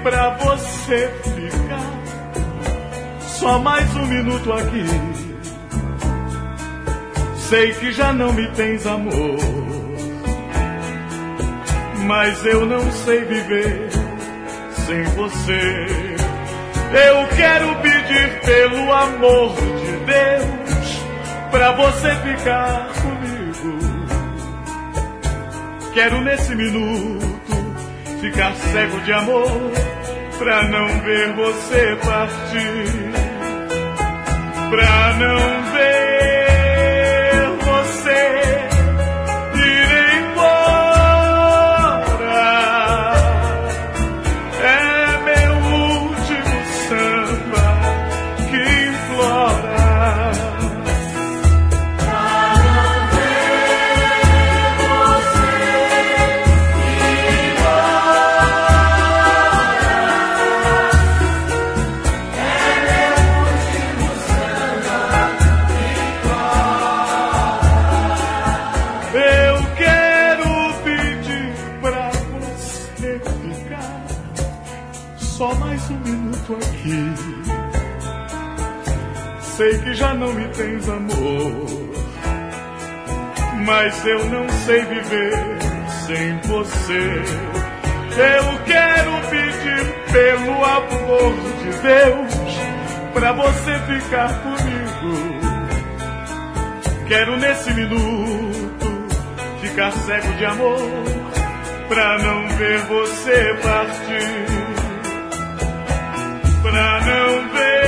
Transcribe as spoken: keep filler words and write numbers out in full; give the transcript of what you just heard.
pra você ficar só mais um minuto aqui. Sei que já não me tens amor, mas eu não sei viver sem você. Eu quero pedir pelo amor de Deus pra você ficar comigo. Quero nesse minuto ficar cego de amor pra não ver você partir, pra não ver você ir embora. É meu último samba que implora. Só mais um minuto aqui. Sei que já não me tens amor, mas eu não sei viver sem você. Eu quero pedir pelo amor de Deus pra você ficar comigo. Quero nesse minuto ficar cego de amor pra não ver você partir, pra não ver